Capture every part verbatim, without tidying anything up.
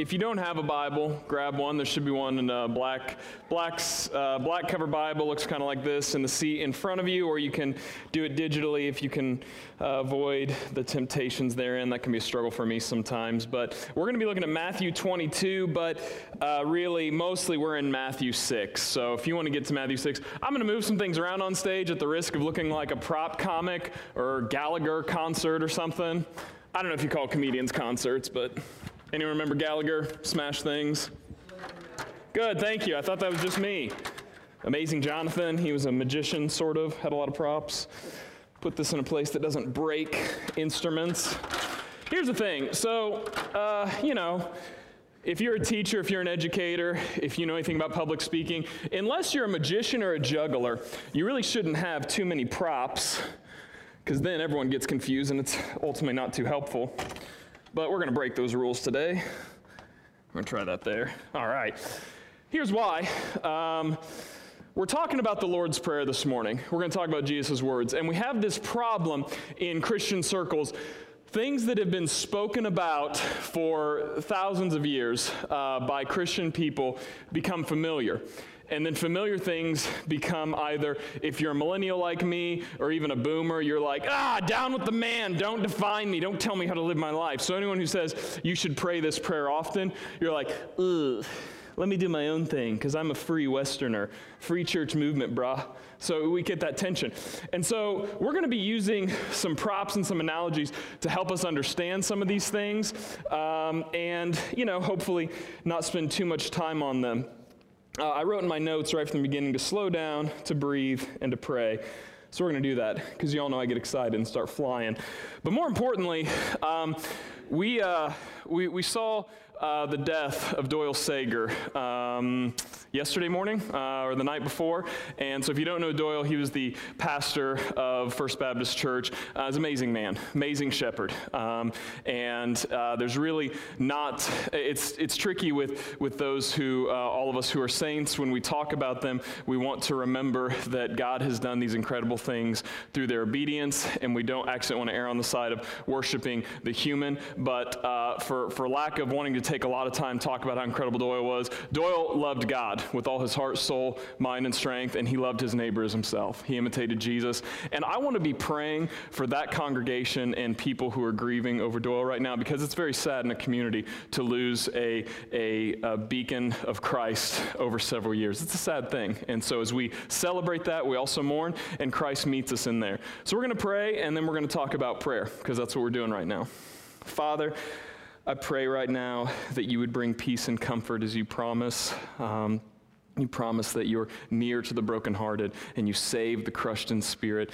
if you don't have a Bible, grab one. There should be one in a black, black's, uh, black cover Bible. Looks kind of like this in the seat in front of you, or you can do it digitally if you can uh, avoid the temptations therein. That can be a struggle for me sometimes. But we're going to be looking at Matthew twenty-two, but uh, really, mostly we're in Matthew six. So if you want to get to Matthew six, I'm going to move some things around on stage at the risk of looking like a prop comic or Gallagher concert or something. I don't know if you call comedians concerts, but anyone remember Gallagher, Smash Things? Good, thank you. I thought that was just me. Amazing Jonathan, he was a magician, sort of, had a lot of props. Put this in a place that doesn't break instruments. Here's the thing, so, uh, you know, if you're a teacher, if you're an educator, if you know anything about public speaking, unless you're a magician or a juggler, you really shouldn't have too many props, because then everyone gets confused and it's ultimately not too helpful. But we're going to break those rules today. We're going to try that there. All right. Here's why. Um, we're talking about the Lord's Prayer this morning. We're going to talk about Jesus' words. And we have this problem in Christian circles. Things that have been spoken about for thousands of years uh, by Christian people become familiar. And then familiar things become either, if you're a millennial like me, or even a boomer, you're like, ah, down with the man, don't define me, don't tell me how to live my life. So anyone who says you should pray this prayer often, you're like, ugh, let me do my own thing, because I'm a free Westerner, free church movement, brah. So we get that tension. And so we're going to be using some props and some analogies to help us understand some of these things, um, and, you know, hopefully not spend too much time on them. Uh, I wrote in my notes right from the beginning to slow down, to breathe, and to pray. So we're going to do that, because you all know I get excited and start flying. But more importantly, um, we, uh, we, we saw uh, the death of Doyle Sager um, yesterday morning, uh, or the night before. And so if you don't know Doyle, he was the pastor of First Baptist Church. Uh, he's an amazing man, amazing shepherd. Um, and uh, there's really not, it's it's tricky with, with those who, uh, all of us who are saints, when we talk about them, we want to remember that God has done these incredible things through their obedience, and we don't actually want to err on the side of worshiping the human. But uh, for, for lack of wanting to take a lot of time to talk about how incredible Doyle was, Doyle loved God with all his heart, soul, mind, and strength, and he loved his neighbor as himself. He imitated Jesus. And I want to be praying for that congregation and people who are grieving over Doyle right now, because it's very sad in a community to lose a, a, a beacon of Christ over several years. It's a sad thing. And so as we celebrate that, we also mourn, and Christ meets us in there. So we're going to pray, and then we're going to talk about prayer, because that's what we're doing right now. Father, I pray right now that you would bring peace and comfort as you promise. Um, you promise that you're near to the brokenhearted and you save the crushed in spirit.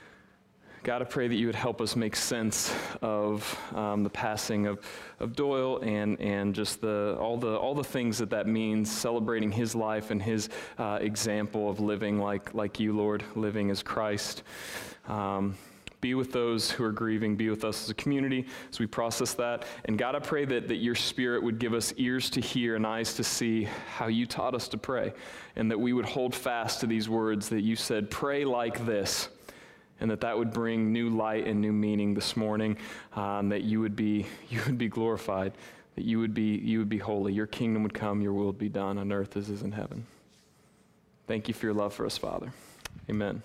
God, I pray that you would help us make sense of um, the passing of, of Doyle and and just the all the all the things that that means, celebrating his life and his uh, example of living like like you, Lord, living as Christ. Um, Be with those who are grieving. Be with us as a community as we process that. And God, I pray that, that your Spirit would give us ears to hear and eyes to see how you taught us to pray, and that we would hold fast to these words that you said, pray like this, and that that would bring new light and new meaning this morning, um, that you would be you would be glorified, that you would be you would be holy. Your kingdom would come, your will would be done on earth as is in heaven. Thank you for your love for us, Father. Amen.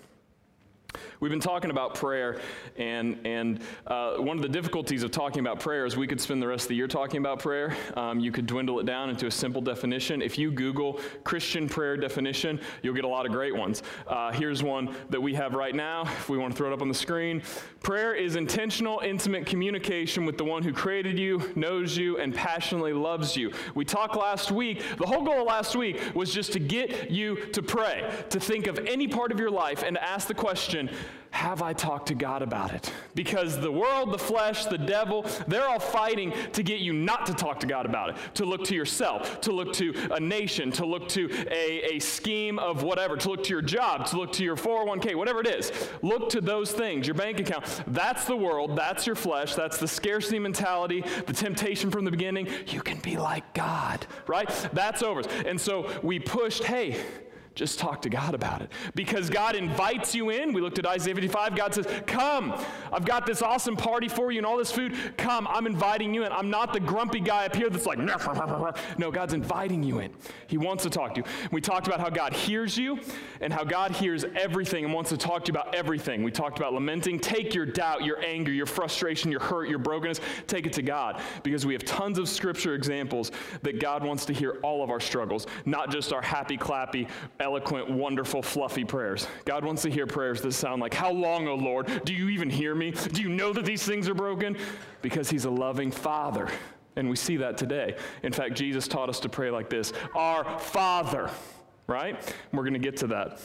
We've been talking about prayer, and and uh, one of the difficulties of talking about prayer is we could spend the rest of the year talking about prayer. Um, you could dwindle it down into a simple definition. If you Google Christian prayer definition, you'll get a lot of great ones. Uh, here's one that we have right now, if we want to throw it up on the screen. Prayer is intentional, intimate communication with the one who created you, knows you, and passionately loves you. We talked last week, the whole goal of last week was just to get you to pray, to think of any part of your life and to ask the question, have I talked to God about it? Because the world, the flesh, the devil, they're all fighting to get you not to talk to God about it, to look to yourself, to look to a nation, to look to a, a scheme of whatever, to look to your job, to look to your four oh one k, whatever it is. Look to those things, your bank account. That's the world, that's your flesh, that's the scarcity mentality, the temptation from the beginning. You can be like God, right? That's over. And so we pushed, hey, Just talk to God about it. Because God invites you in. We looked at Isaiah fifty-five. God says, come, I've got this awesome party for you and all this food. Come, I'm inviting you in. I'm not the grumpy guy up here that's like, no, God's inviting you in. He wants to talk to you. We talked about how God hears you and how God hears everything and wants to talk to you about everything. We talked about lamenting. Take your doubt, your anger, your frustration, your hurt, your brokenness, take it to God. Because we have tons of scripture examples that God wants to hear all of our struggles, not just our happy, clappy, eloquent, wonderful, fluffy prayers. God wants to hear prayers that sound like, how long, O Lord? Do you even hear me? Do you know that these things are broken? Because he's a loving Father. And we see that today. In fact, Jesus taught us to pray like this, our Father, right? We're going to get to that.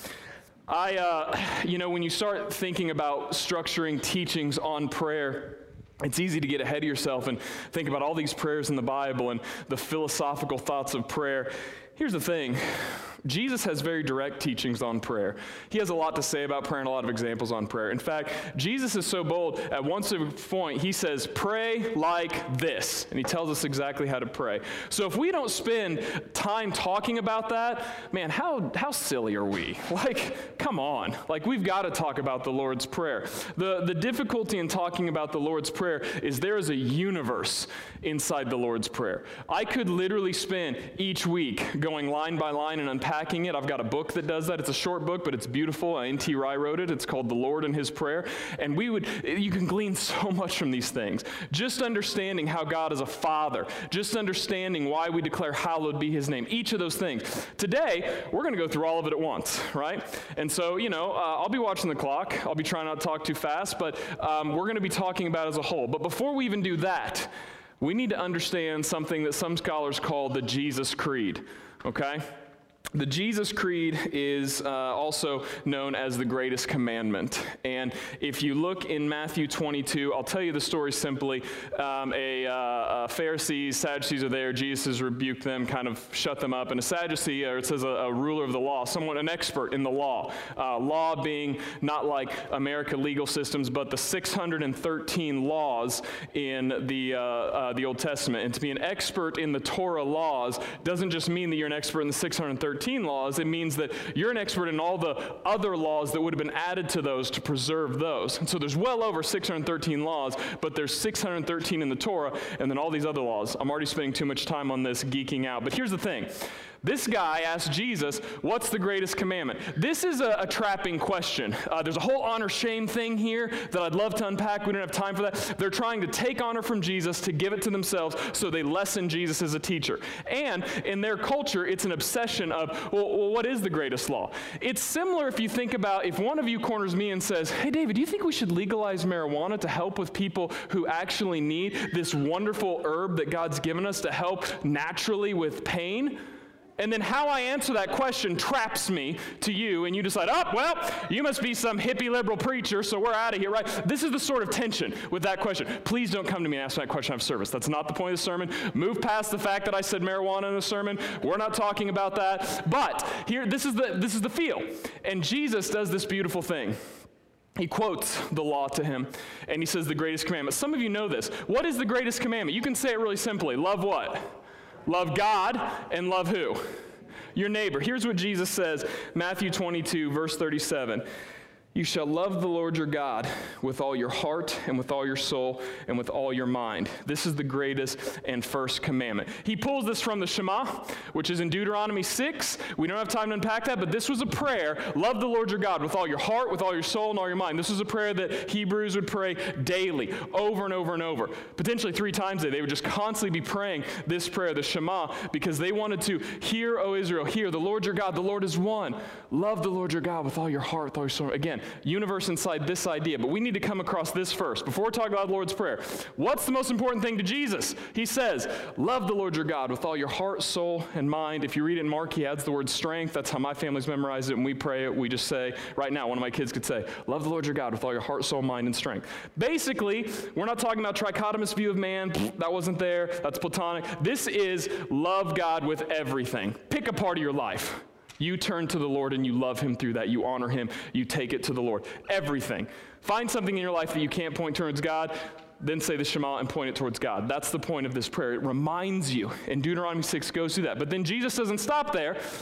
I, uh, you know, when you start thinking about structuring teachings on prayer, it's easy to get ahead of yourself and think about all these prayers in the Bible and the philosophical thoughts of prayer. Here's the thing. Jesus has very direct teachings on prayer. He has a lot to say about prayer and a lot of examples on prayer. In fact, Jesus is so bold, at one point, he says, pray like this. And he tells us exactly how to pray. So if we don't spend time talking about that, man, how, how silly are we? Like, come on. Like, we've got to talk about the Lord's Prayer. The, the difficulty in talking about the Lord's Prayer is there is a universe inside the Lord's Prayer. I could literally spend each week going line by line and unpacking it. I've got a book that does that. It's a short book, but it's beautiful. N T Wright wrote it. It's called The Lord and His Prayer. And we would, you can glean so much from these things. Just understanding how God is a Father. Just understanding why we declare hallowed be His name. Each of those things. Today, we're going to go through all of it at once, right? And so, you know, uh, I'll be watching the clock. I'll be trying not to talk too fast, but um, we're going to be talking about it as a whole. But before we even do that, we need to understand something that some scholars call the Jesus Creed, okay? The Jesus Creed is uh, also known as the greatest commandment. And if you look in Matthew twenty-two, I'll tell you the story simply. Um, a, uh, a Pharisees, Sadducees are there. Jesus has rebuked them, kind of shut them up. And a Sadducee, or it says a, a ruler of the law, someone, an expert in the law. Uh, law being not like America legal systems, but the six hundred thirteen laws in the, uh, uh, the Old Testament. And to be an expert in the Torah laws doesn't just mean that you're an expert in the six hundred thirteen laws. It means that you're an expert in all the other laws that would have been added to those to preserve those. And so there's well over six hundred thirteen laws, but there's six hundred thirteen in the Torah, and then all these other laws. I'm already spending too much time on this, geeking out. But here's the thing. This guy asked Jesus, what's the greatest commandment? This is a, a trapping question. Uh, there's a whole honor-shame thing here that I'd love to unpack. We don't have time for that. They're trying to take honor from Jesus to give it to themselves, so they lessen Jesus as a teacher. And in their culture, it's an obsession of, well, well, what is the greatest law? It's similar if you think about, if one of you corners me and says, hey, David, do you think we should legalize marijuana to help with people who actually need this wonderful herb that God's given us to help naturally with pain? And then how I answer that question traps me to you, and you decide, oh, well, you must be some hippie liberal preacher, so we're out of here, right? This is the sort of tension with that question. Please don't come to me and ask me that question out of service. That's not the point of the sermon. Move past the fact that I said marijuana in the sermon. We're not talking about that. But here, this is the, this is the feel. And Jesus does this beautiful thing. He quotes the law to him, and he says the greatest commandment. Some of you know this. What is the greatest commandment? You can say it really simply. Love what? Love God and love who? Your neighbor. Here's what Jesus says, Matthew twenty-two, verse thirty-seven. You shall love the Lord your God with all your heart and with all your soul and with all your mind. This is the greatest and first commandment. He pulls this from the Shema, which is in Deuteronomy six. We don't have time to unpack that, but this was a prayer. Love the Lord your God with all your heart, with all your soul, and all your mind. This was a prayer that Hebrews would pray daily, over and over and over. Potentially three times a day. They would just constantly be praying this prayer, the Shema, because they wanted to hear, O Israel, hear, the Lord your God, the Lord is one. Love the Lord your God with all your heart, with all your soul. Again, universe inside this idea, but we need to come across this first. Before we talk about the Lord's Prayer, what's the most important thing to Jesus? He says, love the Lord your God with all your heart, soul, and mind. If you read it in Mark, he adds the word strength. That's how my family's memorized it. When we pray it, we just say, right now, one of my kids could say, love the Lord your God with all your heart, soul, mind, and strength. Basically, we're not talking about trichotomous view of man. That wasn't there. That's Platonic. This is love God with everything. Pick a part of your life. You turn to the Lord and you love him through that. You honor him. You take it to the Lord. Everything. Find something in your life that you can't point towards God, then say the Shema and point it towards God. That's the point of this prayer. It reminds you. And Deuteronomy six goes through that. But then Jesus doesn't stop there.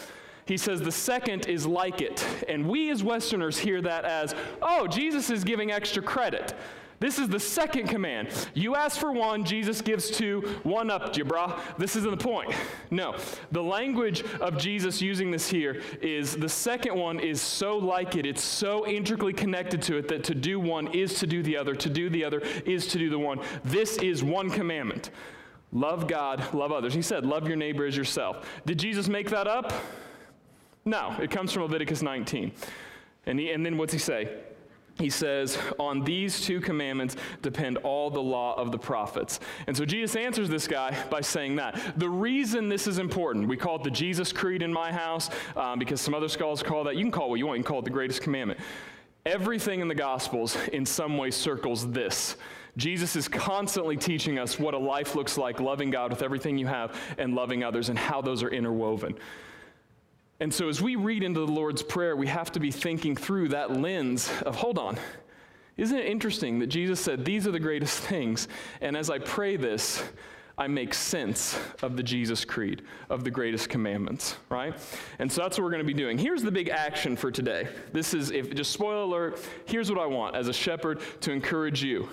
He says the second is like it. And we as Westerners hear that as, oh, Jesus is giving extra credit. This is the second command. You ask for one, Jesus gives two, one up you, brah. This isn't the point. No, the language of Jesus using this here is the second one is so like it. It's so intricately connected to it that to do one is to do the other. To do the other is to do the one. This is one commandment. Love God, love others. He said, love your neighbor as yourself. Did Jesus make that up? No, it comes from Leviticus nineteen. And, he, and then what's he say? He says, on these two commandments depend all the law of the prophets. And so Jesus answers this guy by saying that. The reason this is important, we call it the Jesus Creed in my house, um, because some other scholars call that, you can call it what you want, you can call it the greatest commandment. Everything in the Gospels in some way circles this. Jesus is constantly teaching us what a life looks like, loving God with everything you have and loving others, and how those are interwoven. And so as we read into the Lord's Prayer, we have to be thinking through that lens of, hold on, isn't it interesting that Jesus said, these are the greatest things, and as I pray this, I make sense of the Jesus Creed, of the greatest commandments, right? And so that's what we're going to be doing. Here's the big action for today. This is, if just spoiler alert, here's what I want as a shepherd to encourage you.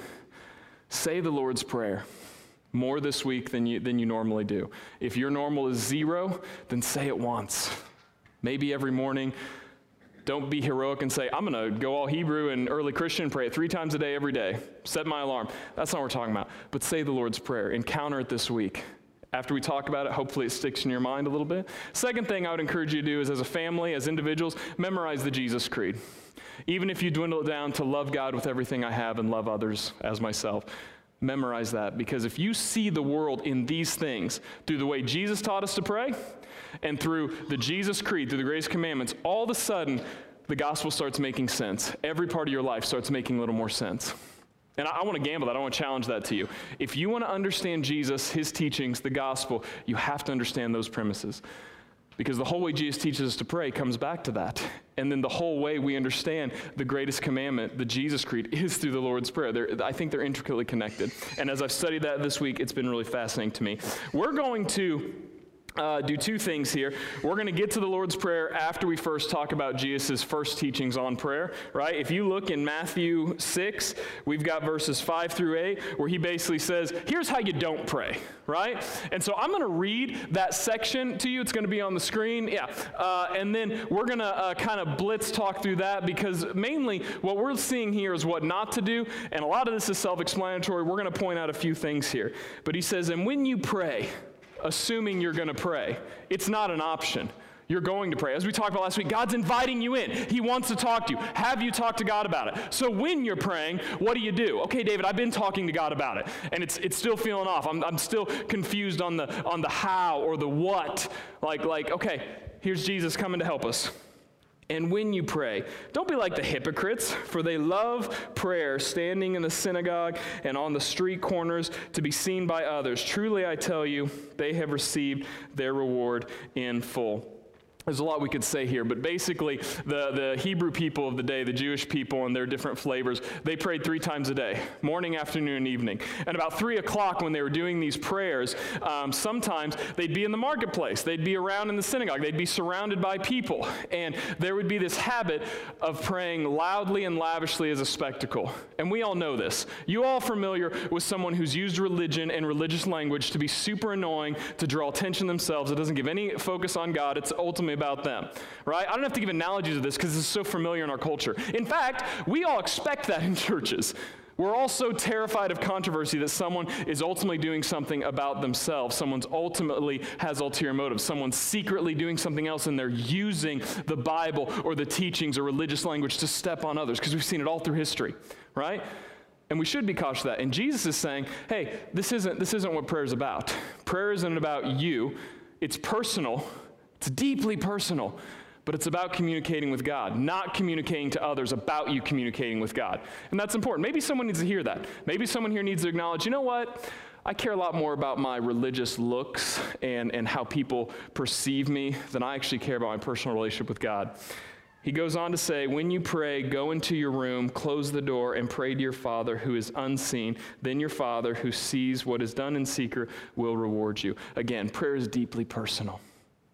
Say the Lord's Prayer more this week than you, than you normally do. If your normal is zero, then say it once. Maybe every morning. Don't be heroic and say, I'm going to go all Hebrew and early Christian, pray it three times a day every day. Set my alarm. That's not what we're talking about. But say the Lord's Prayer. Encounter it this week. After we talk about it, hopefully it sticks in your mind a little bit. Second thing I would encourage you to do is, as a family, as individuals, memorize the Jesus Creed. Even if you dwindle it down to love God with everything I have and love others as myself, memorize that. Because if you see the world in these things through the way Jesus taught us to pray, and through the Jesus Creed, through the greatest commandments, all of a sudden, the gospel starts making sense. Every part of your life starts making a little more sense. And I, I want to gamble that. I want to challenge that to you. If you want to understand Jesus, his teachings, the gospel, you have to understand those premises. Because the whole way Jesus teaches us to pray comes back to that. And then the whole way we understand the greatest commandment, the Jesus Creed, is through the Lord's Prayer. They're, I think they're intricately connected. And as I've studied that this week, it's been really fascinating to me. We're going to Uh, do two things here. We're going to get to the Lord's Prayer after we first talk about Jesus' first teachings on prayer, right? If you look in Matthew six, we've got verses five through eight, where he basically says, here's how you don't pray, right? And so I'm going to read that section to you. It's going to be on the screen, yeah. Uh, and then we're going to uh, kind of blitz talk through that, because mainly what we're seeing here is what not to do, and a lot of this is self-explanatory. We're going to point out a few things here. But he says, and when you pray, assuming you're going to pray. It's not an option. You're going to pray. As we talked about last week, God's inviting you in. He wants to talk to you. Have you talked to God about it? So when you're praying, what do you do? Okay, David, I've been talking to God about it, and it's it's still feeling off. I'm I'm still confused on the on the how or the what. Like like okay, here's Jesus coming to help us. And when you pray, don't be like the hypocrites, for they love prayer, standing in the synagogue and on the street corners to be seen by others. Truly, I tell you, they have received their reward in full. There's a lot we could say here, but basically the, the Hebrew people of the day, the Jewish people and their different flavors, they prayed three times a day, morning, afternoon, and evening. And about three o'clock when they were doing these prayers, um, sometimes they'd be in the marketplace. They'd be around in the synagogue. They'd be surrounded by people. And there would be this habit of praying loudly and lavishly as a spectacle. And we all know this. You all familiar with someone who's used religion and religious language to be super annoying, to draw attention themselves. It doesn't give any focus on God. It's ultimately about them, right? I don't have to give analogies of this because it's so familiar in our culture. In fact, we all expect that in churches. We're all so terrified of controversy that someone is ultimately doing something about themselves. Someone's ultimately has ulterior motives. Someone's secretly doing something else, and they're using the Bible or the teachings or religious language to step on others, because we've seen it all through history, right? And we should be cautious of that. And Jesus is saying, hey, this isn't, this isn't what prayer is about. Prayer isn't about you. It's personal. It's deeply personal, but it's about communicating with God, not communicating to others about you communicating with God. And that's important. Maybe someone needs to hear that. Maybe someone here needs to acknowledge, you know what? I care a lot more about my religious looks and, and how people perceive me than I actually care about my personal relationship with God. He goes on to say, when you pray, go into your room, close the door, and pray to your Father who is unseen. Then your Father who sees what is done in secret will reward you. Again, prayer is deeply personal.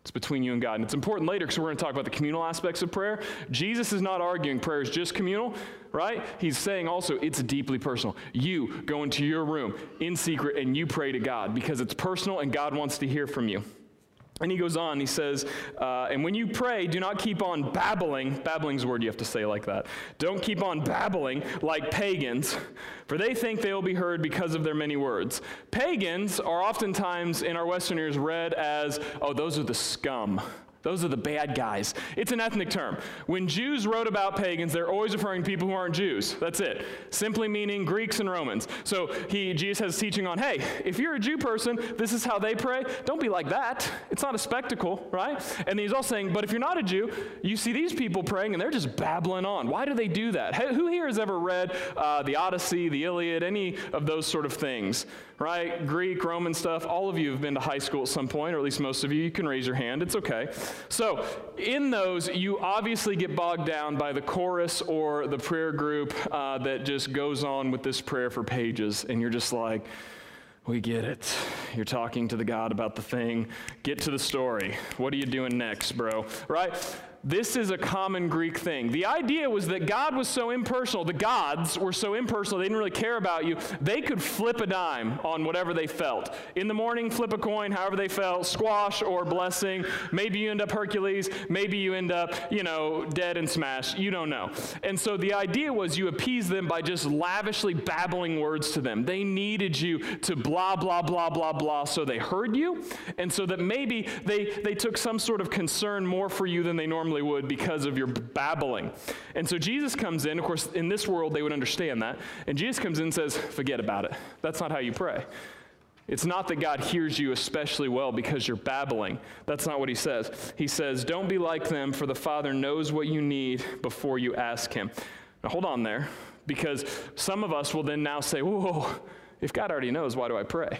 It's between you and God. And it's important later because we're going to talk about the communal aspects of prayer. Jesus is not arguing prayer is just communal, right? He's saying also it's deeply personal. You go into your room in secret and you pray to God because it's personal and God wants to hear from you. And he goes on, he says, uh, and when you pray, do not keep on babbling. Babbling's a word you have to say like that. Don't keep on babbling like pagans, for they think they will be heard because of their many words. Pagans are oftentimes in our Western ears read as, oh, those are the scum. Those are the bad guys. It's an ethnic term. When Jews wrote about pagans, they're always referring to people who aren't Jews. That's it. Simply meaning Greeks and Romans. So he, Jesus has teaching on, hey, if you're a Jew person, this is how they pray. Don't be like that. It's not a spectacle, right? And he's also saying, but if you're not a Jew, you see these people praying and they're just babbling on. Why do they do that? Hey, who here has ever read uh, the Odyssey, the Iliad, any of those sort of things, right? Greek, Roman stuff. All of you have been to high school at some point, or at least most of you. You can raise your hand. It's okay. So in those, you obviously get bogged down by the chorus or the prayer group uh, that just goes on with this prayer for pages, and you're just like, we get it. You're talking to the God about the thing. Get to the story. What are you doing next, bro? Right? This is a common Greek thing. The idea was that God was so impersonal, the gods were so impersonal, they didn't really care about you, they could flip a dime on whatever they felt. In the morning, flip a coin, however they felt, squash or blessing. Maybe you end up Hercules, maybe you end up, you know, dead and smashed. You don't know. And so the idea was you appease them by just lavishly babbling words to them. They needed you to blah, blah, blah, blah, blah, so they heard you, and so that maybe they, they took some sort of concern more for you than they normally would because of your babbling. And so Jesus comes in. Of course, in this world, they would understand that. And Jesus comes in and says, forget about it. That's not how you pray. It's not that God hears you especially well because you're babbling. That's not what he says. He says, don't be like them, for the Father knows what you need before you ask him. Now, hold on there, because some of us will then now say, whoa, if God already knows, why do I pray?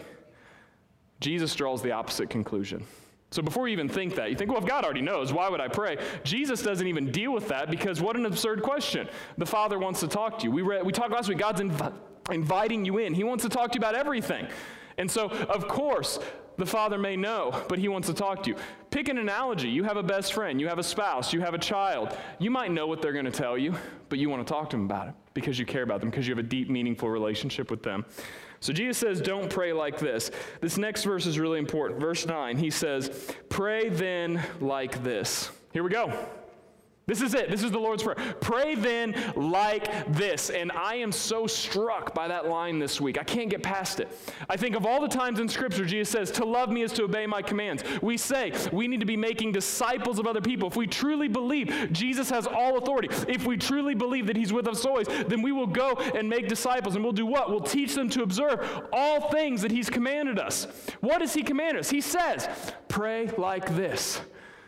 Jesus draws the opposite conclusion. So before you even think that, you think, well, if God already knows, why would I pray? Jesus doesn't even deal with that because what an absurd question. The Father wants to talk to you. We read, we talked last week, God's inv- inviting you in. He wants to talk to you about everything. And so, of course, the Father may know, but he wants to talk to you. Pick an analogy. You have a best friend. You have a spouse. You have a child. You might know what they're going to tell you, but you want to talk to them about it because you care about them, because you have a deep, meaningful relationship with them. So Jesus says, don't pray like this. This next verse is really important. Verse nine, he says, pray then like this. Here we go. This is it. This is the Lord's Prayer. Pray then like this. And I am so struck by that line this week. I can't get past it. I think of all the times in Scripture, Jesus says, to love me is to obey my commands. We say we need to be making disciples of other people. If we truly believe Jesus has all authority, if we truly believe that he's with us always, then we will go and make disciples. And we'll do what? We'll teach them to observe all things that he's commanded us. What does he command us? He says, pray like this.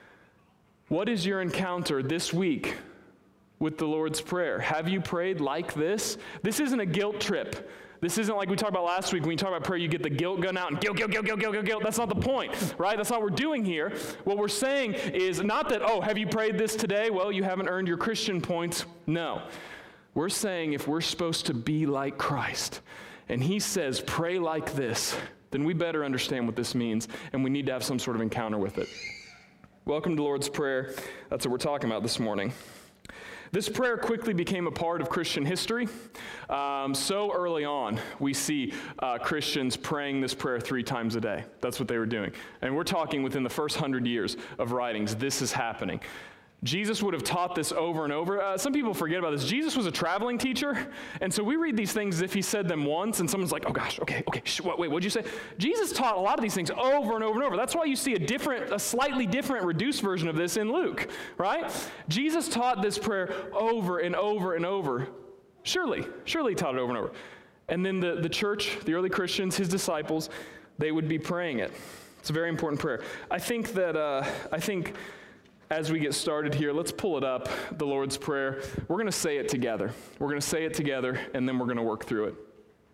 What is your encounter this week with the Lord's Prayer? Have you prayed like this? This isn't a guilt trip. This isn't like we talked about last week. When you talk about prayer, you get the guilt gun out and guilt, guilt, guilt, guilt, guilt, guilt, guilt. That's not the point, right? That's not what we're doing here. What we're saying is not that, oh, have you prayed this today? Well, you haven't earned your Christian points. No. We're saying if we're supposed to be like Christ, and he says, pray like this, then we better understand what this means, and we need to have some sort of encounter with it. Welcome to Lord's Prayer. That's what we're talking about this morning. This prayer quickly became a part of Christian history. Um, so early on, we see uh, Christians praying this prayer three times a day. That's what they were doing. And we're talking within the first hundred years of writings, this is happening. Jesus would have taught this over and over. Uh, some people forget about this. Jesus was a traveling teacher, and so we read these things as if he said them once, and someone's like, oh gosh, okay, okay, sh- wait, what'd you say? Jesus taught a lot of these things over and over and over. That's why you see a different, a slightly different, reduced version of this in Luke, right? Jesus taught this prayer over and over and over. Surely, surely he taught it over and over. And then the, the church, the early Christians, his disciples, they would be praying it. It's a very important prayer. I think that, uh, I think... As we get started here, let's pull it up, the Lord's Prayer. We're going to say it together. We're going to say it together, and then we're going to work through it.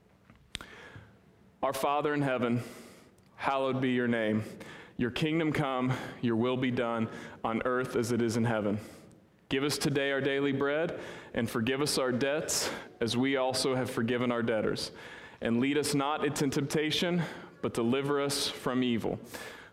Our Father in heaven, hallowed be your name. Your kingdom come, your will be done on earth as it is in heaven. Give us today our daily bread, and forgive us our debts as we also have forgiven our debtors. And lead us not into temptation, but deliver us from evil.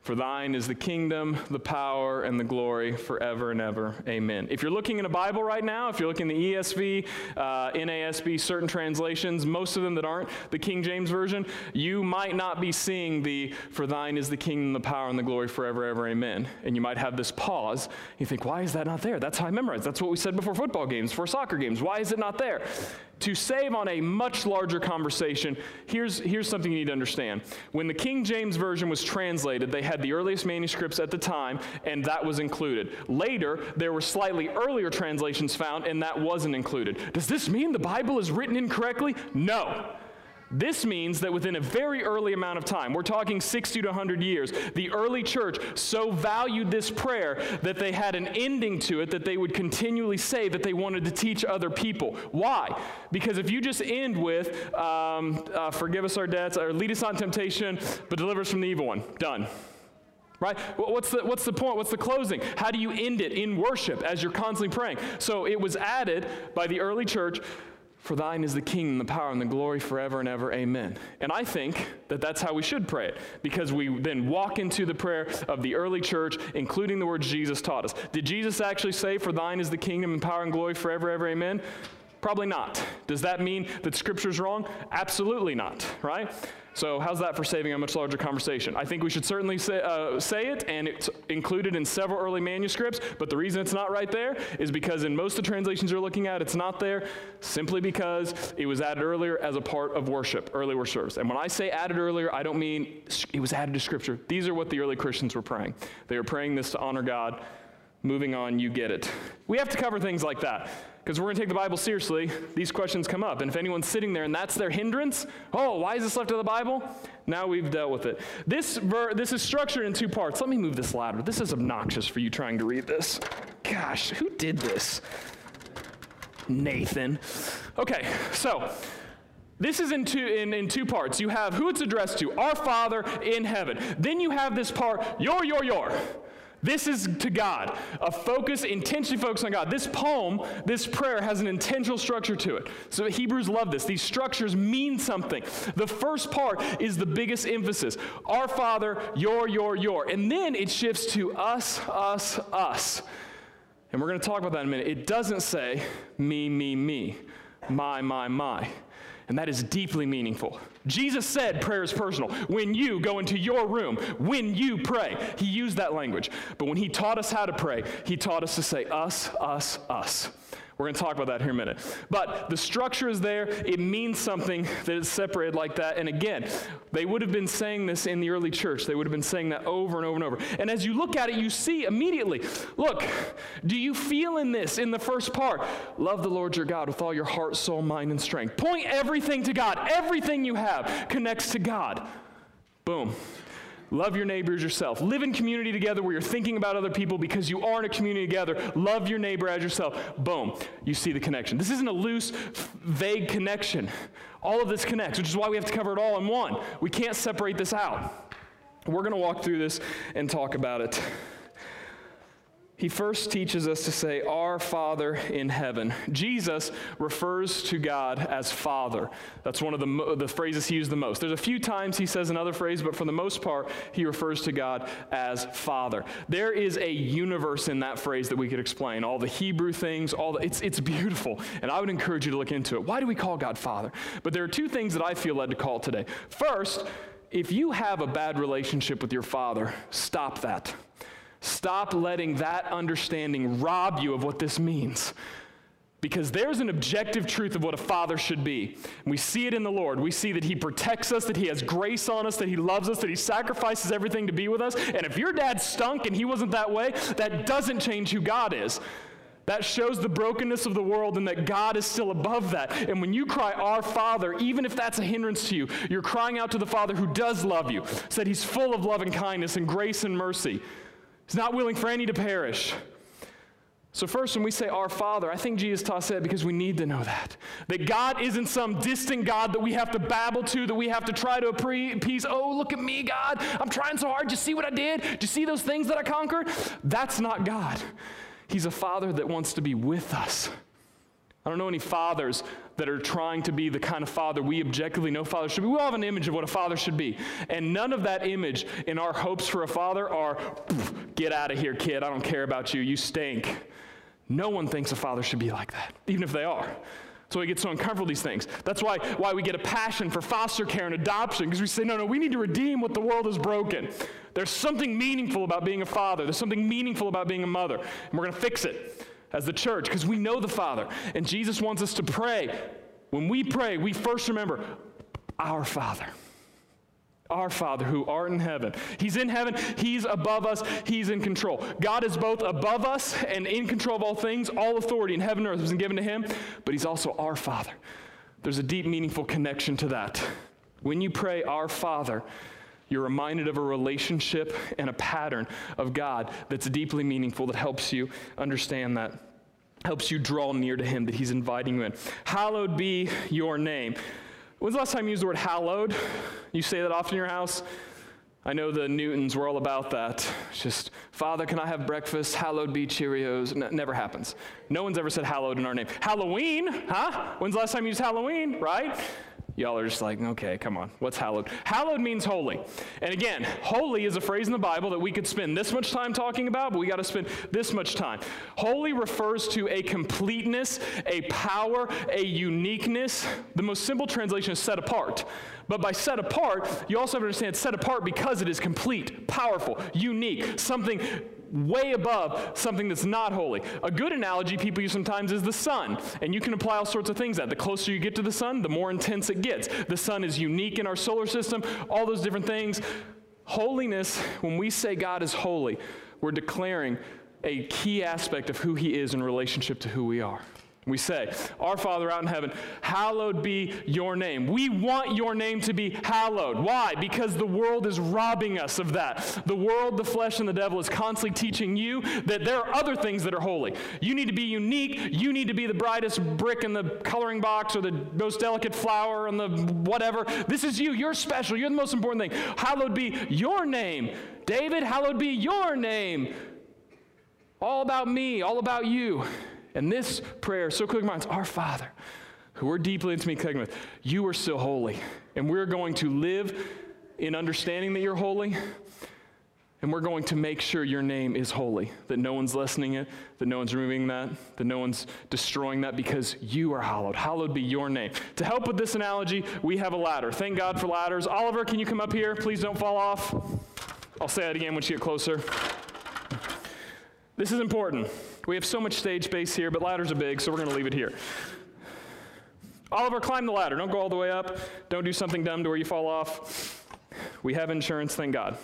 For thine is the kingdom, the power, and the glory forever and ever. Amen. If you're looking in a Bible right now, if you're looking in the E S V, uh, N A S B, certain translations, most of them that aren't the King James Version, you might not be seeing the, for thine is the kingdom, the power, and the glory forever and ever. Amen. And you might have this pause. You think, why is that not there? That's how I memorize. That's what we said before football games, before soccer games. Why is it not there? To save on a much larger conversation, here's, here's something you need to understand. When the King James Version was translated, they had the earliest manuscripts at the time, and that was included. Later, there were slightly earlier translations found, and that wasn't included. Does this mean the Bible is written incorrectly? No. This means that within a very early amount of time, we're talking sixty to one hundred years, the early church so valued this prayer that they had an ending to it that they would continually say that they wanted to teach other people. Why? Because if you just end with, um, uh, forgive us our debts, or lead us not into temptation, but deliver us from the evil one, done. Right? What's the, what's the point? What's the closing? How do you end it? In worship, as you're constantly praying. So it was added by the early church, for thine is the kingdom, the power, and the glory forever and ever. Amen. And I think that that's how we should pray it, because we then walk into the prayer of the early church, including the words Jesus taught us. Did Jesus actually say, for thine is the kingdom and power and glory forever and ever? Amen. Probably not. Does that mean that Scripture's wrong? Absolutely not, right? So how's that for saving a much larger conversation? I think we should certainly say, uh, say it, and it's included in several early manuscripts, but the reason it's not right there is because in most of the translations you're looking at, it's not there simply because it was added earlier as a part of worship, early worship service. And when I say added earlier, I don't mean it was added to Scripture. These are what the early Christians were praying. They were praying this to honor God. Moving on, you get it. We have to cover things like that, because we're going to take the Bible seriously. These questions come up, and if anyone's sitting there and that's their hindrance, oh, why is this left of the Bible? Now we've dealt with it. This ver- this is structured in two parts. Let me move this louder. This is obnoxious for you trying to read this. Gosh, who did this? Nathan. Okay, so this is in two, in, in two parts. You have who it's addressed to, our Father in heaven. Then you have this part, your, your, your. This is to God, a focus, intentionally focused on God. This poem, this prayer has an intentional structure to it. So Hebrews love this. These structures mean something. The first part is the biggest emphasis. Our Father, your, your, your. And then it shifts to us, us, us. And we're going to talk about that in a minute. It doesn't say me, me, me, my, my, my. And that is deeply meaningful. Jesus said prayer is personal. When you go into your room, when you pray, he used that language. But when he taught us how to pray, he taught us to say us, us, us. We're going to talk about that here in a minute. But the structure is there. It means something that it's separated like that. And again, they would have been saying this in the early church. They would have been saying that over and over and over. And as you look at it, you see immediately, look, do you feel in this, in the first part, love the Lord your God with all your heart, soul, mind, and strength. Point everything to God. Everything you have connects to God. Boom. Love your neighbors yourself. Live in community together where you're thinking about other people because you are in a community together. Love your neighbor as yourself. Boom. You see the connection. This isn't a loose, vague connection. All of this connects, which is why we have to cover it all in one. We can't separate this out. We're going to walk through this and talk about it. He first teaches us to say, our Father in heaven. Jesus refers to God as Father. That's one of the, mo- the phrases he used the most. There's a few times he says another phrase, but for the most part, he refers to God as Father. There is a universe in that phrase that we could explain. All the Hebrew things, all the, it's, it's beautiful, and I would encourage you to look into it. Why do we call God Father? But there are two things that I feel led to call today. First, if you have a bad relationship with your father, stop that. Stop letting that understanding rob you of what this means. Because there's an objective truth of what a father should be. And we see it in the Lord. We see that he protects us, that he has grace on us, that he loves us, that he sacrifices everything to be with us. And if your dad stunk and he wasn't that way, that doesn't change who God is. That shows the brokenness of the world and that God is still above that. And when you cry, our Father, even if that's a hindrance to you, you're crying out to the Father who does love you, said he's full of love and kindness and grace and mercy. He's not willing for any to perish. So first, when we say our Father, I think Jesus taught us that because we need to know that. That God isn't some distant God that we have to babble to, that we have to try to appease. Oh, look at me, God. I'm trying so hard. Did you see what I did? Did you see those things that I conquered? That's not God. He's a Father that wants to be with us. I don't know any fathers that are trying to be the kind of father we objectively know father should be. We all have an image of what a father should be. And none of that image in our hopes for a father are, get out of here, kid, I don't care about you, you stink. No one thinks a father should be like that, even if they are. So we get so uncomfortable with these things. That's why, why we get a passion for foster care and adoption, because we say, no, no, we need to redeem what the world has broken. There's something meaningful about being a father. There's something meaningful about being a mother. And we're going to fix it as the church, because we know the Father. And Jesus wants us to pray. When we pray, we first remember our Father. Our Father who art in heaven. He's in heaven. He's above us. He's in control. God is both above us and in control of all things. All authority in heaven and earth has been given to him, but he's also our Father. There's a deep, meaningful connection to that. When you pray, our Father, you're reminded of a relationship and a pattern of God that's deeply meaningful, that helps you understand that, helps you draw near to him, that he's inviting you in. Hallowed be your name. When's the last time you used the word hallowed? You say that often in your house? I know the Newtons were all about that. It's just, Father, can I have breakfast? Hallowed be Cheerios. N- never happens. No one's ever said hallowed in our name. Halloween, huh? When's the last time you used Halloween, right? Y'all are just like, okay, come on, what's hallowed? Hallowed means holy. And again, holy is a phrase in the Bible that we could spend this much time talking about, but we got to spend this much time. Holy refers to a completeness, a power, a uniqueness. The most simple translation is set apart. But by set apart, you also have to understand set apart because it is complete, powerful, unique, something way above something that's not holy. A good analogy people use sometimes is the sun, and you can apply all sorts of things to that. The closer you get to the sun, the more intense it gets. The sun is unique in our solar system, all those different things. Holiness, when we say God is holy, we're declaring a key aspect of who he is in relationship to who we are. We say, our Father out in heaven, hallowed be your name. We want your name to be hallowed. Why? Because the world is robbing us of that. The world, the flesh, and the devil is constantly teaching you that there are other things that are holy. You need to be unique. You need to be the brightest brick in the coloring box or the most delicate flower on the whatever. This is you. You're special. You're the most important thing. Hallowed be your name. David, hallowed be your name. All about me. All about you. And this prayer so quickly reminds, our Father, who we're deeply intimately connected with, you are still holy. And we're going to live in understanding that you're holy, and we're going to make sure your name is holy, that no one's lessening it, that no one's removing that, that no one's destroying that, because you are hallowed. Hallowed be your name. To help with this analogy, we have a ladder. Thank God for ladders. Oliver, can you come up here? Please don't fall off. I'll say that again once you get closer. This is important. We have so much stage space here, but ladders are big, so we're going to leave it here. Oliver, climb the ladder. Don't go all the way up. Don't do something dumb to where you fall off. We have insurance, thank God.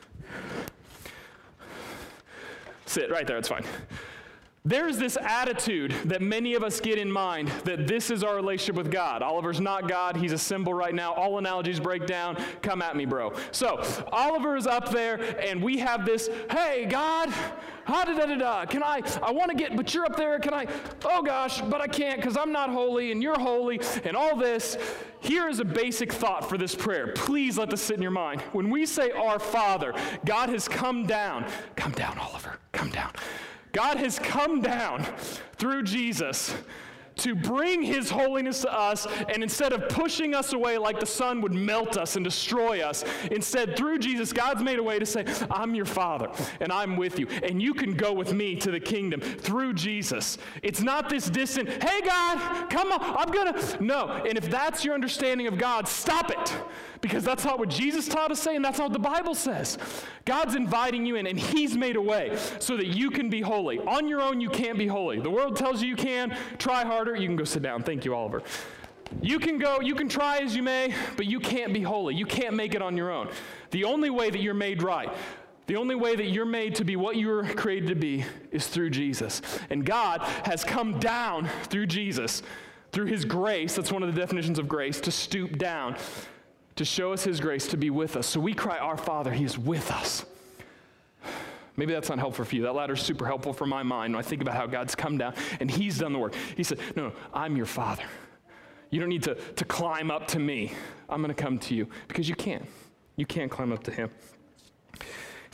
Sit right there, it's fine. There's this attitude that many of us get in mind that this is our relationship with God. Oliver's not God. He's a symbol right now. All analogies break down. Come at me, bro. So Oliver is up there, and we have this, hey, God, ha da da da da. Can I, I want to get, but you're up there. Can I, oh gosh, but I can't because I'm not holy, and you're holy, and all this. Here is a basic thought for this prayer. Please let this sit in your mind. When we say our Father, God has come down. Come down, Oliver. Come down. God has come down through Jesus to bring his holiness to us, and instead of pushing us away like the sun would melt us and destroy us, instead through Jesus, God's made a way to say, I'm your Father, and I'm with you, and you can go with me to the kingdom through Jesus. It's not this distant, hey God, come on, I'm gonna, no, and if that's your understanding of God, stop it, because that's not what Jesus taught us to say, and that's not what the Bible says. God's inviting you in, and he's made a way so that you can be holy. On your own, you can't be holy. The world tells you you can. Try harder. You can go sit down. Thank you, Oliver. You can go, you can try as you may, but you can't be holy. You can't make it on your own. The only way that you're made right, the only way that you're made to be what you were created to be is through Jesus. And God has come down through Jesus, through his grace, that's one of the definitions of grace, to stoop down, to show us his grace, to be with us. So we cry, our Father, he is with us. Maybe that's not helpful for you. That ladder's super helpful for my mind when I think about how God's come down and he's done the work. He said, no, no, I'm your Father. You don't need to, to climb up to me. I'm going to come to you because you can't. You can't climb up to him. He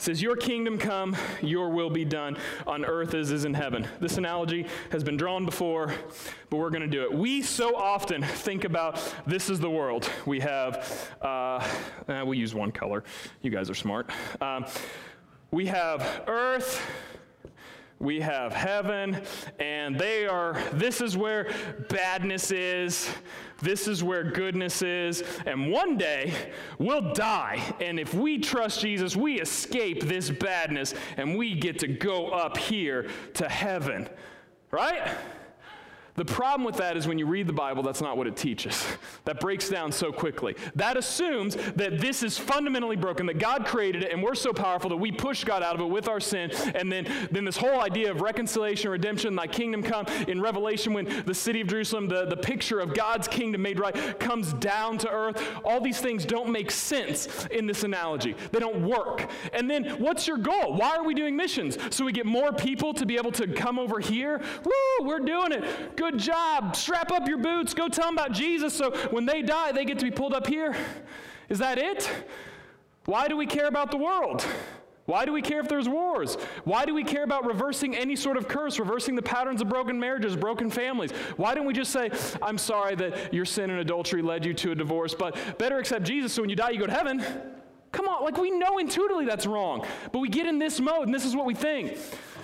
says, your kingdom come, your will be done on earth as is in heaven. This analogy has been drawn before, but we're going to do it. We so often think about this is the world. We have, uh, eh, we use one color. You guys are smart. Um, we have earth, we have heaven, and they are, this is where badness is, this is where goodness is, and one day we'll die, and if we trust Jesus, we escape this badness, and we get to go up here to heaven, right? The problem with that is when you read the Bible, that's not what it teaches. That breaks down so quickly. That assumes that this is fundamentally broken, that God created it, and we're so powerful that we push God out of it with our sin, and then, then this whole idea of reconciliation, redemption, thy kingdom come, in Revelation when the city of Jerusalem, the, the picture of God's kingdom made right, comes down to earth. All these things don't make sense in this analogy. They don't work. And then what's your goal? Why are we doing missions? So we get more people to be able to come over here? Woo, we're doing it. Good job. Strap up your boots. Go tell them about Jesus so when they die, they get to be pulled up here. Is that it? Why do we care about the world? Why do we care if there's wars? Why do we care about reversing any sort of curse, reversing the patterns of broken marriages, broken families? Why don't we just say, I'm sorry that your sin and adultery led you to a divorce, but better accept Jesus so when you die, you go to heaven? Come on, like we know intuitively that's wrong, but we get in this mode and this is what we think.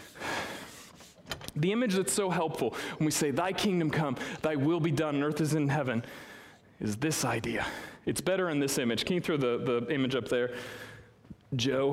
The image that's so helpful when we say, thy kingdom come, thy will be done on earth as in heaven, is this idea. It's better in this image. Can you throw the, the image up there? Joe.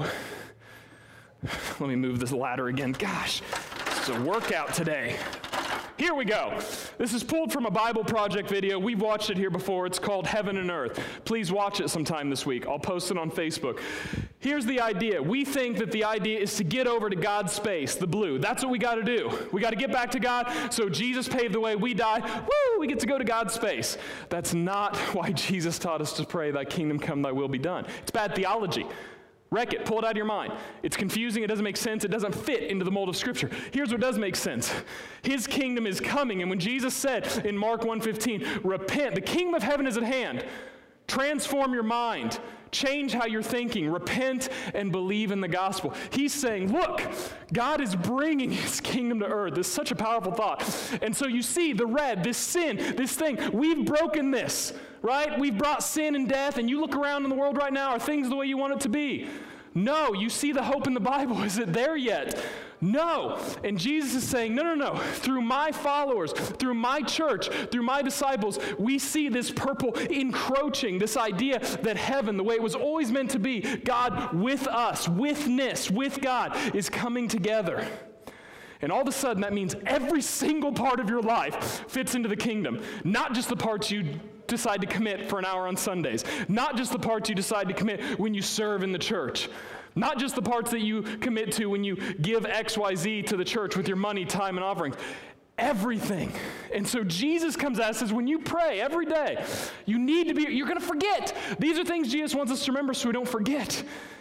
Let me move this ladder again. Gosh, it's a workout today. Here we go. This is pulled from a Bible Project video. We've watched it here before. It's called Heaven and Earth. Please watch it sometime this week. I'll post it on Facebook. Here's the idea. We think that the idea is to get over to God's space, the blue. That's what we got to do. We got to get back to God. So Jesus paved the way. We die. Woo! We get to go to God's space. That's not why Jesus taught us to pray, thy kingdom come, thy will be done. It's bad theology. Wreck it. Pull it out of your mind. It's confusing. It doesn't make sense. It doesn't fit into the mold of Scripture. Here's what does make sense. His kingdom is coming. And when Jesus said in Mark one fifteen, repent, the kingdom of heaven is at hand. Transform your mind. Change how you're thinking. Repent and believe in the gospel. He's saying, look, God is bringing his kingdom to earth. It's such a powerful thought. And so you see the red, this sin, this thing, we've broken this, right? We've brought sin and death, and you look around in the world right now, are things the way you want it to be? No, you see the hope in the Bible. Is it there yet? No. And Jesus is saying, no, no, no. Through my followers, through my church, through my disciples, we see this purple encroaching, this idea that heaven, the way it was always meant to be, God with us, withness, with God, is coming together. And all of a sudden, that means every single part of your life fits into the kingdom, not just the parts you decide to commit for an hour on Sundays, not just the parts you decide to commit when you serve in the church, not just the parts that you commit to when you give X Y Z to the church with your money, time, and offerings. Everything. And so Jesus comes at us and says, when you pray every day, you need to be, you're going to forget. These are things Jesus wants us to remember so we don't forget.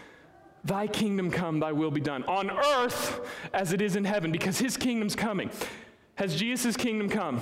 Thy kingdom come, thy will be done on earth as it is in heaven, because his kingdom's coming. Has Jesus' kingdom come?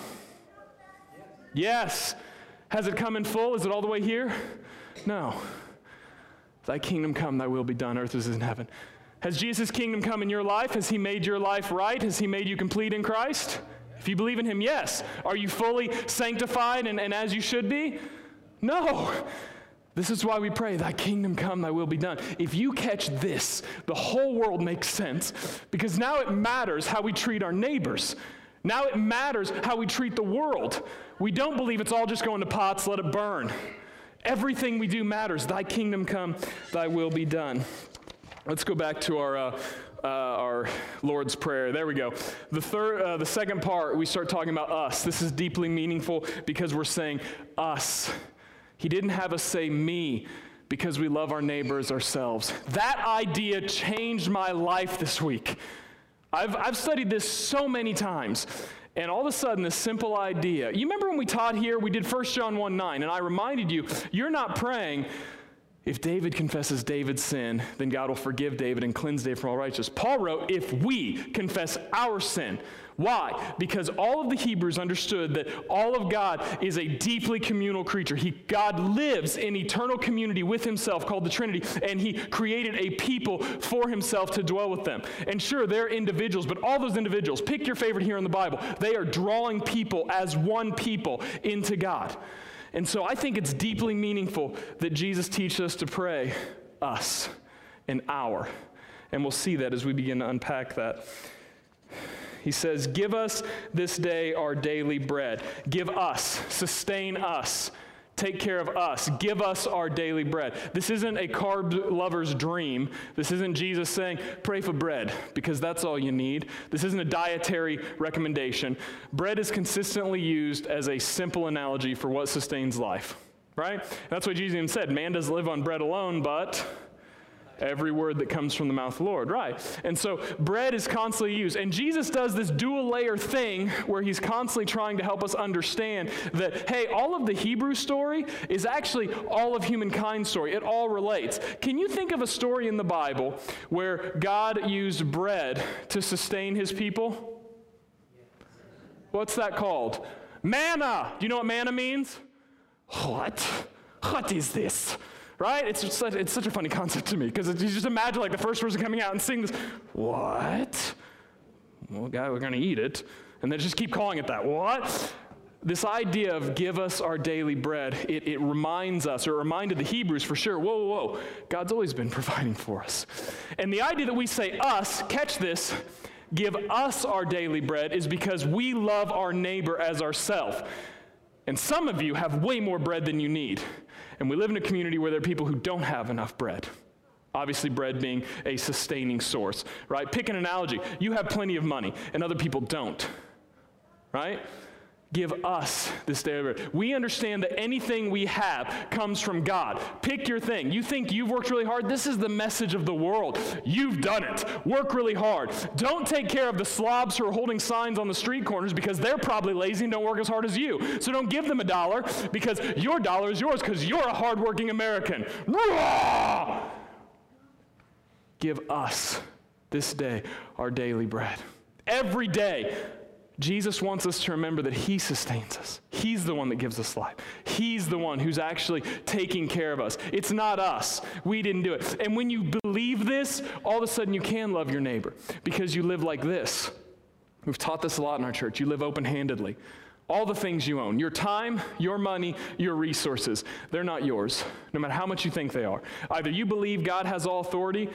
Yes. Has it come in full? Is it all the way here? No. Thy kingdom come, thy will be done, earth as it is in heaven. Has Jesus' kingdom come in your life? Has he made your life right? Has he made you complete in Christ? If you believe in him, yes. Are you fully sanctified and, and as you should be? No. This is why we pray, thy kingdom come, thy will be done. If you catch this, the whole world makes sense, because now it matters how we treat our neighbors. Now it matters how we treat the world. We don't believe it's all just going to pots, let it burn. Everything we do matters. Thy kingdom come, thy will be done. Let's go back to our uh, uh, our Lord's Prayer. There we go. The third, uh, the second part, we start talking about us. This is deeply meaningful because we're saying us. He didn't have us say me because we love our neighbors ourselves. That idea changed my life this week. I've, I've studied this so many times, and all of a sudden, this simple idea. You remember when we taught here, we did First John one nine, and I reminded you, you're not praying, If David confesses David's sin, then God will forgive David and cleanse David from all righteousness. Paul wrote, if we confess our sin. Why? Because all of the Hebrews understood that all of God is a deeply communal creature. He, God lives in eternal community with himself called the Trinity, and he created a people for himself to dwell with them. And sure, they're individuals, but all those individuals, pick your favorite here in the Bible, they are drawing people as one people into God. And so I think it's deeply meaningful that Jesus teaches us to pray us and our. And we'll see that as we begin to unpack that. He says, give us this day our daily bread. Give us, sustain us, take care of us. Give us our daily bread. This isn't a carb lover's dream. This isn't Jesus saying, pray for bread, because that's all you need. This isn't a dietary recommendation. Bread is consistently used as a simple analogy for what sustains life, right? And that's what Jesus even said. Man doesn't live on bread alone, but every word that comes from the mouth of the Lord, right? And so bread is constantly used. And Jesus does this dual layer thing where he's constantly trying to help us understand that, hey, all of the Hebrew story is actually all of humankind's story. It all relates. Can you think of a story in the Bible where God used bread to sustain his people? What's that called? Manna. Do you know what manna means? What? What is this? Right? It's such, it's such a funny concept to me, because you just imagine like the first person coming out and seeing this, what? Well, God, we're going to eat it. And then just keep calling it that. What? This idea of give us our daily bread, it, it reminds us, or it reminded the Hebrews for sure, whoa, whoa, whoa, God's always been providing for us. And the idea that we say us, catch this, give us our daily bread is because we love our neighbor as ourselves. And some of you have way more bread than you need. And we live in a community where there are people who don't have enough bread. Obviously, bread being a sustaining source, right? Pick an analogy. You have plenty of money, and other people don't, right? Give us this day of bread. We understand that anything we have comes from God. Pick your thing. You think you've worked really hard? This is the message of the world. You've done it. Work really hard. Don't take care of the slobs who are holding signs on the street corners, because they're probably lazy and don't work as hard as you. So don't give them a dollar, because your dollar is yours because you're a hardworking American. Give us this day our daily bread. Every day, Jesus wants us to remember that he sustains us. He's the one that gives us life. He's the one who's actually taking care of us. It's not us. We didn't do it. And when you believe this, all of a sudden you can love your neighbor, because you live like this. We've taught this a lot in our church. You live open-handedly. All the things you own, your time, your money, your resources, they're not yours, no matter how much you think they are. Either you believe God has all authority,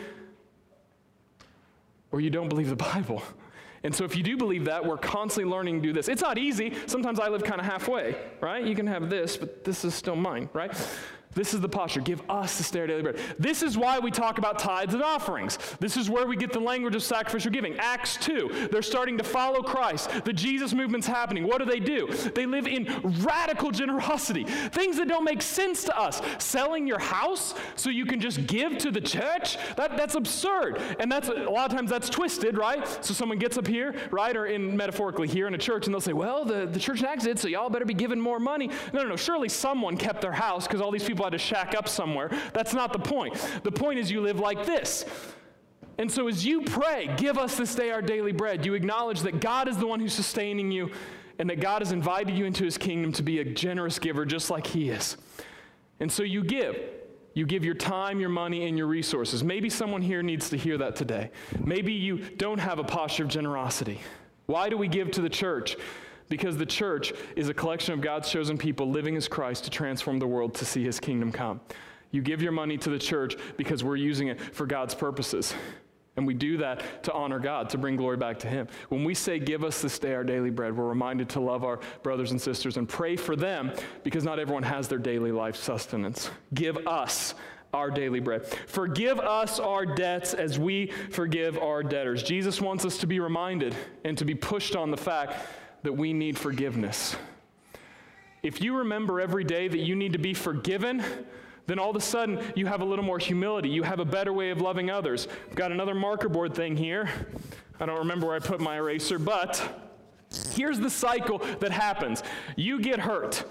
or you don't believe the Bible. And so if you do believe that, we're constantly learning to do this. It's not easy. Sometimes I live kind of halfway, right? You can have this, but this is still mine, right? This is the posture. Give us this day our daily bread. This is why we talk about tithes and offerings. This is where we get the language of sacrificial giving. Acts two, they're starting to follow Christ. The Jesus movement's happening. What do they do? They live in radical generosity. Things that don't make sense to us. Selling your house so you can just give to the church? That, that's absurd. And that's a lot of times that's twisted, right? So someone gets up here, right, or in metaphorically here in a church, and they'll say, well, the, the church next did, so y'all better be giving more money. No, no, no. Surely someone kept their house because all these people had to shack up somewhere. That's not the point. The point is you live like this. And so as you pray, give us this day our daily bread, you acknowledge that God is the one who's sustaining you, and that God has invited you into his kingdom to be a generous giver just like he is. And so you give. You give your time, your money, and your resources. Maybe someone here needs to hear that today. Maybe you don't have a posture of generosity. Why do we give to the church? Because the church is a collection of God's chosen people living as Christ to transform the world to see his kingdom come. You give your money to the church because we're using it for God's purposes. And we do that to honor God, to bring glory back to him. When we say, give us this day our daily bread, we're reminded to love our brothers and sisters and pray for them, because not everyone has their daily life sustenance. Give us our daily bread. Forgive us our debts as we forgive our debtors. Jesus wants us to be reminded and to be pushed on the fact that we need forgiveness. If you remember every day that you need to be forgiven, then all of a sudden you have a little more humility. You have a better way of loving others. I've got another marker board thing here. I don't remember where I put my eraser, but here's the cycle that happens. You get hurt.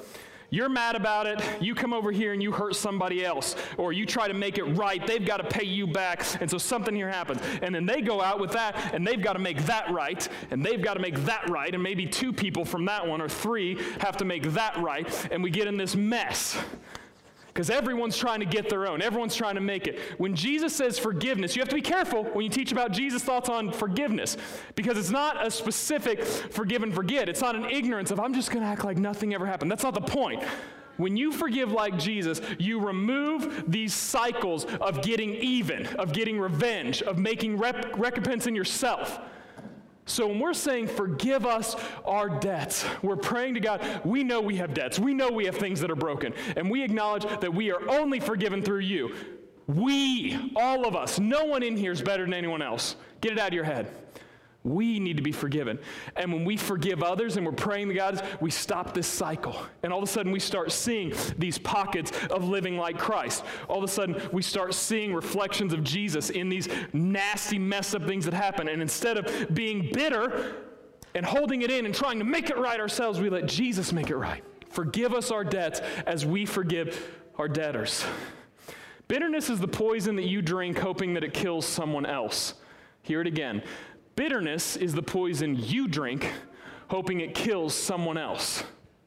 You're mad about it, you come over here and you hurt somebody else, or you try to make it right, they've got to pay you back, and so something here happens. And then they go out with that, and they've got to make that right, and they've got to make that right, and maybe two people from that one, or three, have to make that right, and we get in this mess. Because everyone's trying to get their own. Everyone's trying to make it. When Jesus says forgiveness, you have to be careful when you teach about Jesus' thoughts on forgiveness. Because it's not a specific forgive and forget. It's not an ignorance of, I'm just going to act like nothing ever happened. That's not the point. When you forgive like Jesus, you remove these cycles of getting even, of getting revenge, of making rep- recompense in yourself. So when we're saying forgive us our debts, we're praying to God. We know we have debts. We know we have things that are broken. And we acknowledge that we are only forgiven through you. We, all of us, no one in here is better than anyone else. Get it out of your head. We need to be forgiven. And when we forgive others and we're praying to God, we stop this cycle. And all of a sudden we start seeing these pockets of living like Christ. All of a sudden we start seeing reflections of Jesus in these nasty, messed up things that happen. And instead of being bitter and holding it in and trying to make it right ourselves, we let Jesus make it right. Forgive us our debts as we forgive our debtors. Bitterness is the poison that you drink hoping that it kills someone else. Hear it again. Bitterness is the poison you drink, hoping it kills someone else.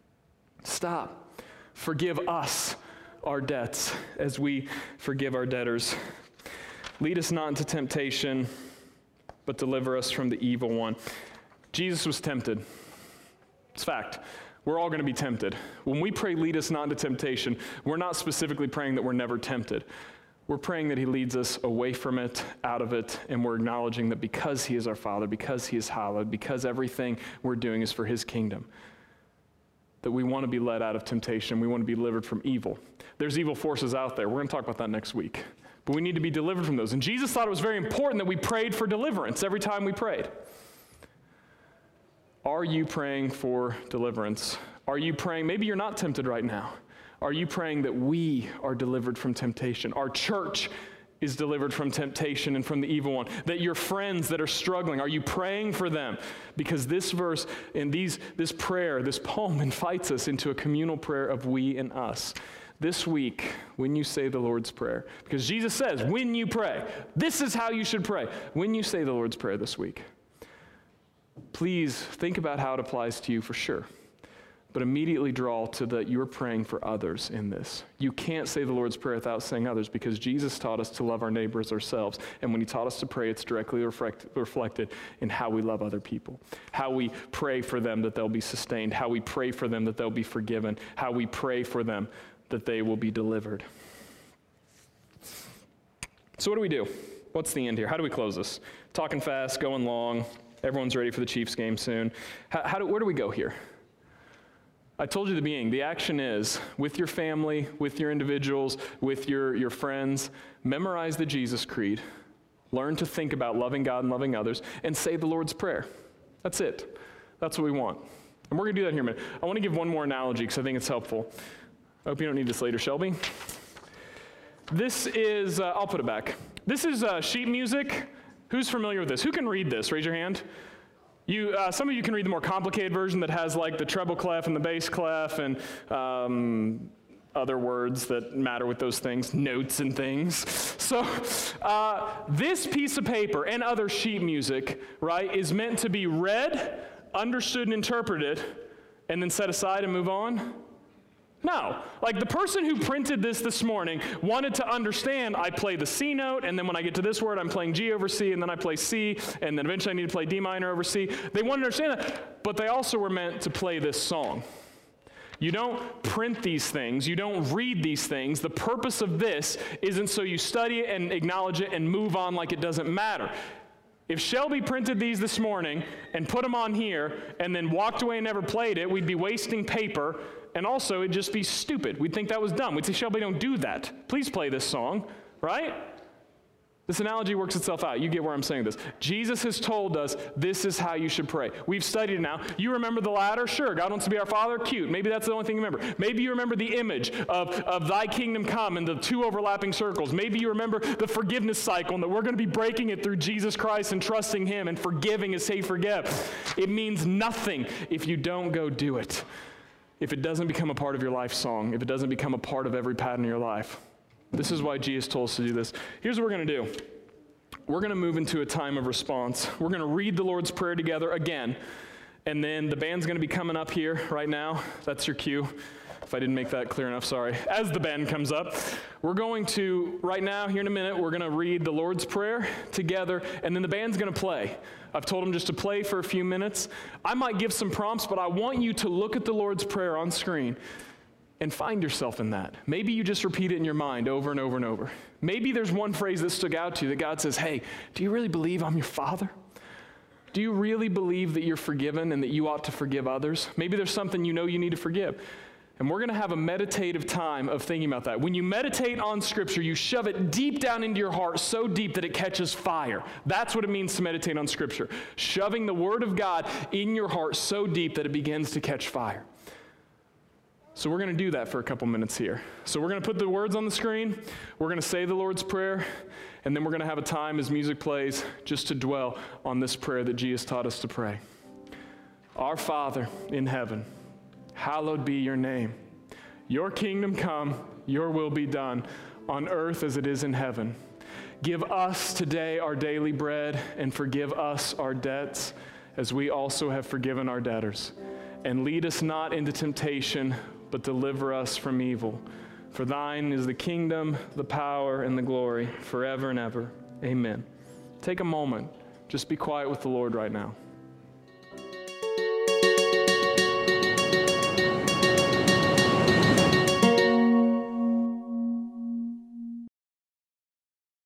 Stop. Forgive us our debts as we forgive our debtors. Lead us not into temptation, but deliver us from the evil one. Jesus was tempted. It's fact. We're all going to be tempted. When we pray, lead us not into temptation, we're not specifically praying that we're never tempted. We're praying that he leads us away from it, out of it, and we're acknowledging that because he is our Father, because he is hallowed, because everything we're doing is for his kingdom, that we want to be led out of temptation. We want to be delivered from evil. There's evil forces out there. We're going to talk about that next week. But we need to be delivered from those. And Jesus thought it was very important that we prayed for deliverance every time we prayed. Are you praying for deliverance? Are you praying, maybe you're not tempted right now. Are you praying that we are delivered from temptation? Our church is delivered from temptation and from the evil one. That your friends that are struggling, are you praying for them? Because this verse and these, this prayer, this poem invites us into a communal prayer of we and us. This week, when you say the Lord's Prayer, because Jesus says, when you pray, this is how you should pray. When you say the Lord's Prayer this week, please think about how it applies to you for sure. But immediately draw to that you're praying for others in this. You can't say the Lord's Prayer without saying others, because Jesus taught us to love our neighbors ourselves. And when he taught us to pray, it's directly reflect, reflected in how we love other people, how we pray for them that they'll be sustained, how we pray for them that they'll be forgiven, how we pray for them that they will be delivered. So what do we do? What's the end here? How do we close this? Talking fast, going long. Everyone's ready for the Chiefs game soon. How, how do, where do we go here? I told you at the beginning, the action is, with your family, with your individuals, with your, your friends, memorize the Jesus Creed, learn to think about loving God and loving others, and say the Lord's Prayer. That's it. That's what we want. And we're going to do that here in a minute. I want to give one more analogy because I think it's helpful. I hope you don't need this later, Shelby. This is, uh, I'll put it back. This is uh, sheet music. Who's familiar with this? Who can read this? Raise your hand. You, uh, some of you can read the more complicated version that has like the treble clef and the bass clef and um, other words that matter with those things, notes and things. So uh, this piece of paper and other sheet music, right, is meant to be read, understood, and interpreted, and then set aside and move on. No, like the person who printed this this morning wanted to understand, I play the C note, and then when I get to this word, I'm playing G over C, and then I play C, and then eventually I need to play D minor over C. They wanted to understand that, but they also were meant to play this song. You don't print these things. You don't read these things. The purpose of this isn't so you study it and acknowledge it and move on like it doesn't matter. If Shelby printed these this morning and put them on here and then walked away and never played it, we'd be wasting paper. And also, it'd just be stupid. We'd think that was dumb. We'd say, Shelby, don't do that. Please play this song, right? This analogy works itself out. You get where I'm saying this. Jesus has told us this is how you should pray. We've studied it now. You remember the ladder? Sure. God wants to be our Father? Cute. Maybe that's the only thing you remember. Maybe you remember the image of, of thy kingdom come and the two overlapping circles. Maybe you remember the forgiveness cycle and that we're going to be breaking it through Jesus Christ and trusting him and forgiving as he forgive. It means nothing if you don't go do it. if it doesn't become a part of your life song, if it doesn't become a part of every pattern in your life. This is why Jesus told us to do this. Here's what we're going to do. We're going to move into a time of response. We're going to read the Lord's Prayer together again, and then the band's going to be coming up here right now. That's your cue. If I didn't make that clear enough, sorry. As the band comes up, we're going to, right now, here in a minute, we're going to read the Lord's Prayer together, and then the band's going to play. I've told them just to play for a few minutes. I might give some prompts, but I want you to look at the Lord's Prayer on screen and find yourself in that. Maybe you just repeat it in your mind over and over and over. Maybe there's one phrase that stuck out to you that God says, hey, do you really believe I'm your Father? Do you really believe that you're forgiven and that you ought to forgive others? Maybe there's something you know you need to forgive. And we're going to have a meditative time of thinking about that. When you meditate on Scripture, you shove it deep down into your heart, so deep that it catches fire. That's what it means to meditate on Scripture. Shoving the Word of God in your heart so deep that it begins to catch fire. So we're going to do that for a couple minutes here. So we're going to put the words on the screen. We're going to say the Lord's Prayer. And then we're going to have a time as music plays just to dwell on this prayer that Jesus taught us to pray. Our Father in heaven, hallowed be your name. Your kingdom come, your will be done, on earth as it is in heaven. Give us today our daily bread, and forgive us our debts, as we also have forgiven our debtors. And lead us not into temptation, but deliver us from evil. For thine is the kingdom, the power, and the glory, forever and ever. Amen. Take a moment. Just be quiet with the Lord right now.